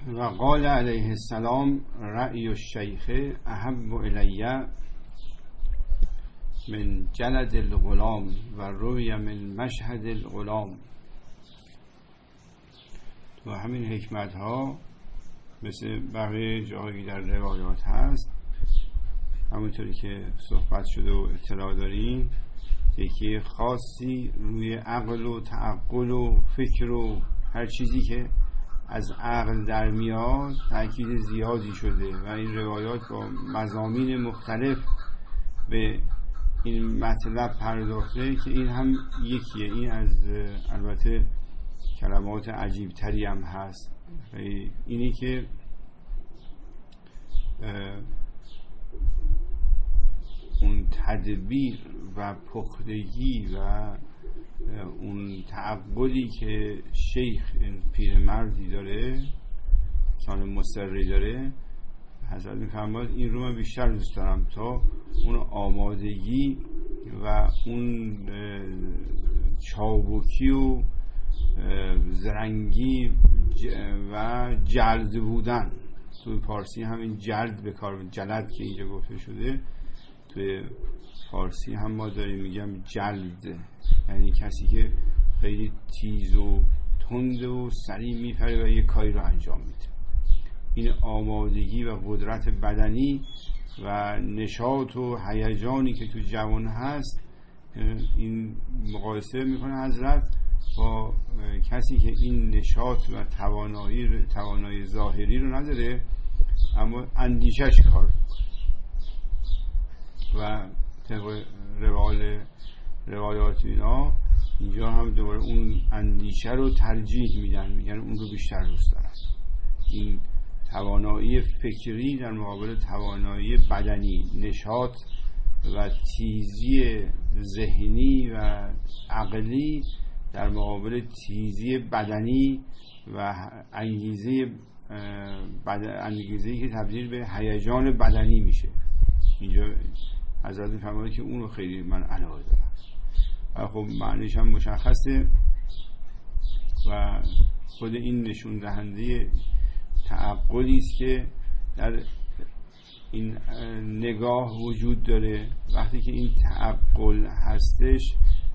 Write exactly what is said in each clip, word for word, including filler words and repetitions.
و قال علیه السلام رأی الشیخ احب الی من جلد الغلام و روی من مشهد الغلام. تو همین حکمت ها مثل بقیه جایی در روایات هست، همونطوری که صحبت شده و اطلاع داریم، یکی خاصی روی عقل و تعقل و فکر و هر چیزی که از عقل در میاد تأکید زیادی شده و این روایات با مضامین مختلف به این مطلب پرداخته که این هم یکیه. این از البته کلمات عجیب تری هم هست، اینی که اون تدبیر و پختگی و اون تعقلی که شیخ این پیرمردی داره، انسان مصری داره، حضرت میفرماد این رو من بیشتر دوست دارم تا اون آمادگی و اون چابکی و زرنگی و جلد بودن. توی فارسی همین جلد به کار، جلد که اینجا گفته شده توی فارسی هم ما داریم میگم جلد، یعنی کسی که خیلی تیز و تند و سریع میپره و یک کاری رو انجام میده. این آمادگی و قدرت بدنی و نشاط و هیجانی که تو جوان هست، این مقایسه میکنه حضرت با کسی که این نشاط و توانایی توانایی ظاهری رو نداره اما اندیشش کار و طبق روال روایات اینا اینجا هم دوباره اون اندیشه رو ترجیح میدن، میگن اون رو بیشتر دوست دارن. این توانایی فکری در مقابل توانایی بدنی، نشاط و تیزی ذهنی و عقلی در مقابل تیزی بدنی و انگیزه انگیزه‌ای که تبدیل به هیجان بدنی میشه. اینجا حضرت میفرماید که اون رو خیلی من علاقه دارم و خب معنیش هم مشخصه و خود این نشون دهنده تعقلی است که در این نگاه وجود داره. وقتی که این تعقل هستش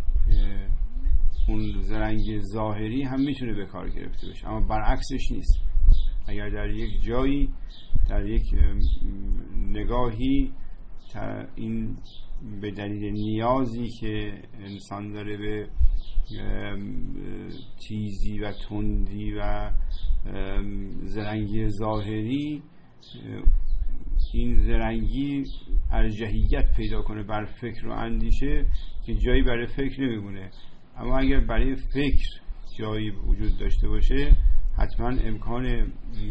اون زرنگ ظاهری هم میتونه به کار گرفته بشه، اما برعکسش نیست. اگر در یک جایی در یک نگاهی این به دلیل نیازی که انسان داره به تیزی و تندی و زرنگی ظاهری، این زرنگی ارجحیت پیدا کنه بر فکر و اندیشه که جایی برای فکر نمیمونه. اما اگر برای فکر جایی وجود داشته باشه حتما امکان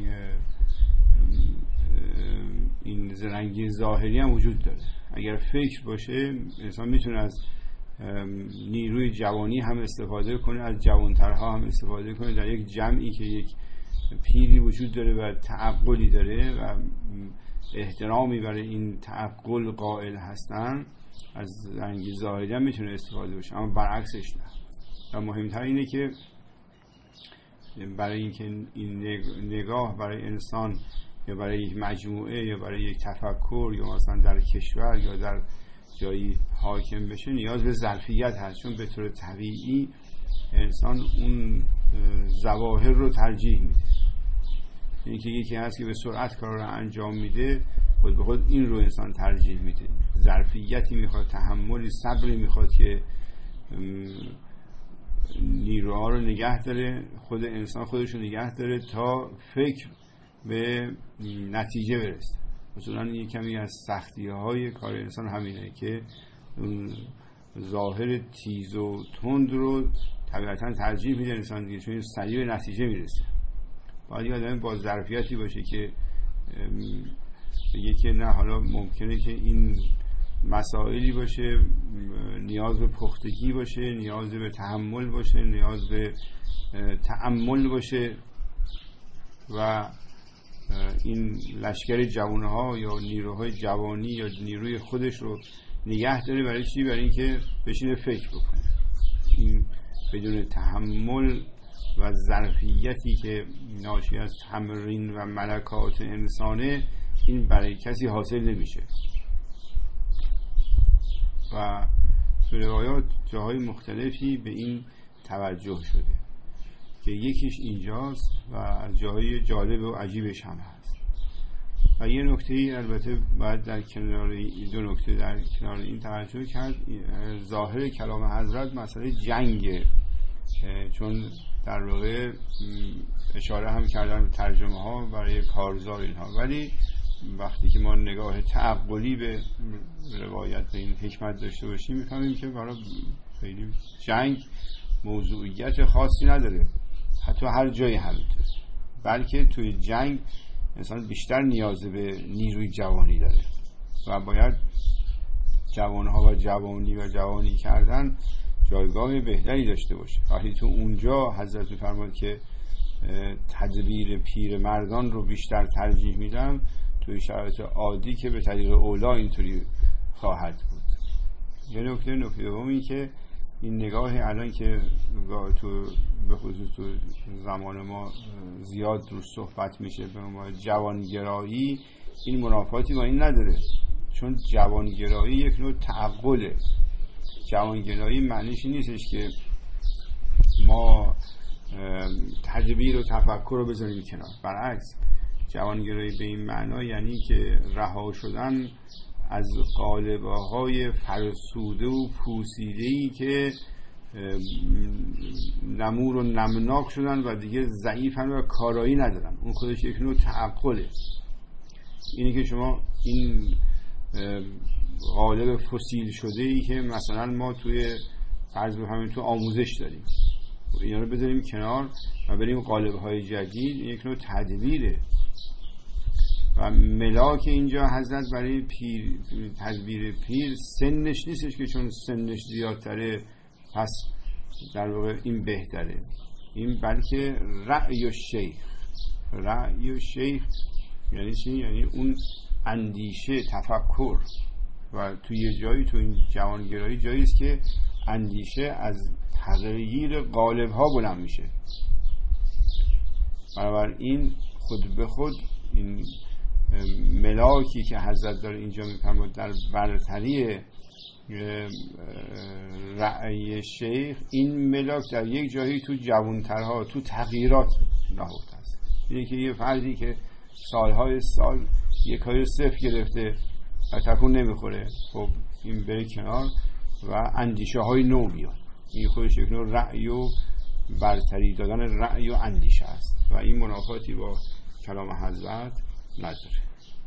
این زرنگی ظاهری هم وجود داره. اگر فکر باشه انسان میتونه از نیروی جوانی هم استفاده کنه، از جوانترها هم استفاده کنه. در یک جمعی که یک پیری وجود داره و تعقلی داره و احترامی برای این تعقل قائل هستن، از زرنگی ظاهری هم میتونه استفاده بشه، اما برعکسش نه. و مهمتر اینه که برای اینکه این نگاه برای انسان یا برای یک مجموعه یا برای یک تفکر یا مثلا در کشور یا در جایی حاکم بشه نیاز به ظرفیت هست، چون به طور طبیعی انسان اون ظواهر رو ترجیح میده. این که یکی هست که به سرعت کار رو انجام میده، خود به خود این رو انسان ترجیح میده. ظرفیتی میخواد، تحملی، صبری میخواد که نیروها رو نگه داره، خود انسان خودش رو نگه داره تا فکر به نتیجه برسه. مثلا یک کمی از سختی های کار انسان همینه که ظاهر تیز و تند رو طبیعتا ترجیح میده انسان دیگه، چون سریع به نتیجه میرسه. باید یه آدم با ظرفیتی باشه که بگه که نه، حالا ممکنه که این مسائلی باشه نیاز به پختگی باشه، نیاز به تحمل باشه، نیاز به تأمل باشه و این لشکر جوانها یا نیروهای جوانی یا نیروی خودش رو نگه داره. برای چی؟ برای اینکه بشینه فکر بکنه. این بدون تحمل و ظرفیتی که ناشی از تمرین و ملکات انسانه، این برای کسی حاصل نمیشه. و تو روایات جاهای مختلفی به این توجه شده که یکیش اینجاست و از جاهای جالب و عجیبش هم هست. و یه نکته ای البته باید در کنار دو نکته در کنار این توجه کرد. ظاهر کلام حضرت مسئله جنگ، چون در واقع اشاره هم کردن به ترجمه ها برای کارزار اینها، ولی وقتی که ما نگاه تعقلی به روایت به این حکمت داشته باشیم میفهمیم که برای خیلی جنگ موضوعیت خاصی نداره، حتی هر جایی همینطور، بلکه توی جنگ انسان بیشتر نیاز به نیروی جوانی داره و باید جوانها و جوانی و جوانی کردن جایگاه بهتری داشته باشه. وقتی تو اونجا حضرت فرمود که تدبیر پیر مردان رو بیشتر ترجیح میدم، توی شرایط عادی که به طریق اولا اینطوری خواهد بود. یه نکته نکته دومی که این نگاه الان که تو به خصوص تو زمان ما زیاد روش صحبت میشه به ما جوانگرایی، این منافاتی با این نداره، چون جوانگرایی یک نوع تعقله. جوانگرایی معنیش نیستش که ما تدبیر و تفکر رو بذاریم کنار، برعکس جوانگرایی به این معنا یعنی که رها شدن از قالب‌های فرسوده و پوسیده‌ای که نمور و نمناک شدن و دیگه ضعیفن و کارایی ندارن. اون خودش یک نوع تعقله. اینی که شما این قالب فسیل شده ای که مثلا ما توی فرض بفهمیم تو آموزش داریم، اینا رو بذاریم کنار و بریم قالب‌های جدید، یک نوع تدبیره. و ملاک اینجا حضرت برای پیر تدبیر پیر سنش نیستش که چون سنش زیادتره پس در واقع این بهتره، این بلکه رأی و شیخ. رأی و شیخ یعنی چی؟ یعنی اون اندیشه، تفکر. و توی یه جایی تو این جوانگرایی جایی است که اندیشه از تغییر قالب ها بلند میشه. بنابراین خود به خود این ملاکی که حضرت داره اینجا میفرماد در برتری رأی شیخ، این ملاک در یک جایی تو جوانترها تو تغییرات نهفته است. اینه که یه فردی که سالهای سال یک کاری صفر گرفته و تکون نمیخوره، خب این بره کنار و اندیشه های نو بیاد. این خودش یک نوع رأی و برتری دادن رأی و اندیشه است و این منافاتی با کلام حضرت نداره.